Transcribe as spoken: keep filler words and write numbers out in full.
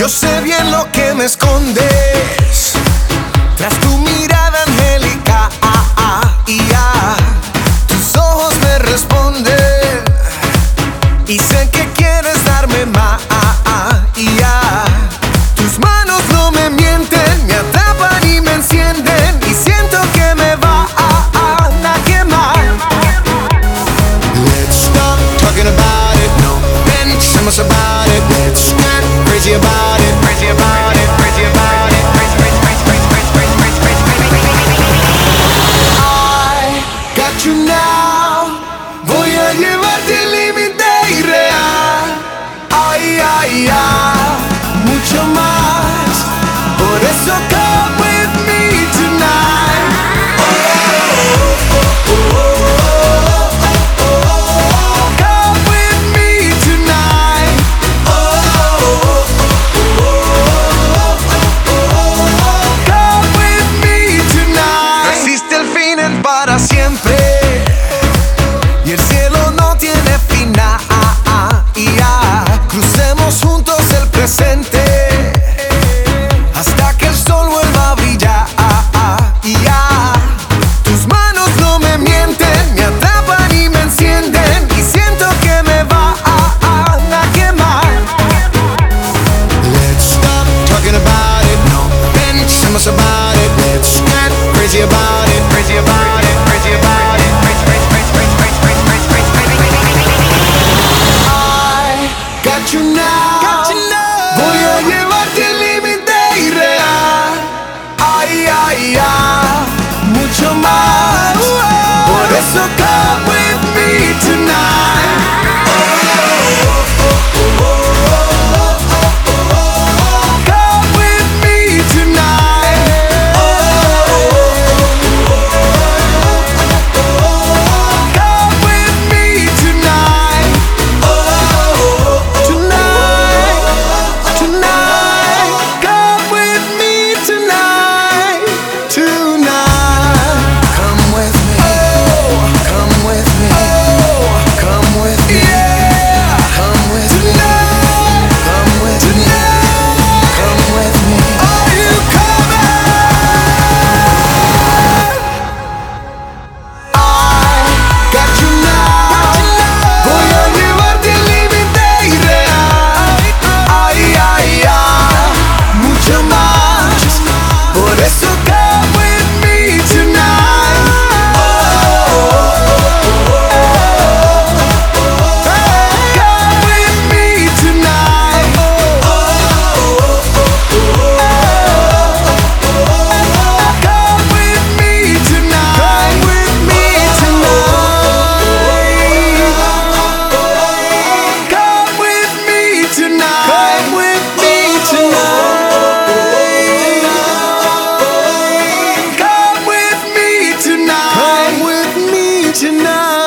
sé bien lo que me escondes tras tu mirada angélica, ah, ah, y ah, tus ojos me responden y sé que quieres darme más, ah, ah, y ah, tus manos no me mienten, me atrapan y me encienden y siento que me va ah, ah, a quemar. Let's stop talking about it, no pensemos about it, let's get crazy about it, crazy about it, crazy about it, crazy, crazy, crazy, crazy, crazy, crazy, crazy, crazy, crazy, crazy. I got you now, voy a llevarte al límite irreal, ay, ay, ay, mucho más, por eso come with me tonight. Oh, oh, oh, oh, oh, oh, oh, come with me tonight. Oh, oh, oh, oh, oh, oh, come with me tonight. No existe el fin en para siempre y el cielo no tiene final, y ya crucemos juntos el presente hasta que el sol vuelva a brillar, y ya tus manos no me mienten, me atrapan y me encienden y siento que me va a, a quemar. Let's stop talking about it, no pensemos about it, let's get crazy about it, crazy about it, crazy about it, crazy, crazy, crazy, crazy, crazy, crazy, crazy, crazy, crazy, crazy, crazy. I got you now, got you now. Voy a llevarte al límite irreal, ay, ay, ay, mucho más, por eso come with me tonight. Oh, oh, oh, oh, oh, oh, oh, come with me tonight. Oh, oh, oh, oh, come with me tonight. Oh, tonight, tonight, come with me tonight, tonight. Come with me, oh, come with me, oh, come with me, yeah, come with me, tonight, come with me, tonight, come with me. Are you coming? I got you now, voy a llevarte al límite irreal, ay, ay, ay, mucho más, por eso come with me tonight. Oh, oh, oh, oh, come with me tonight. Oh, oh, oh, come with me tonight. Come with me tonight. Come with me tonight. Come with me tonight. Come with me tonight. Come with me tonight.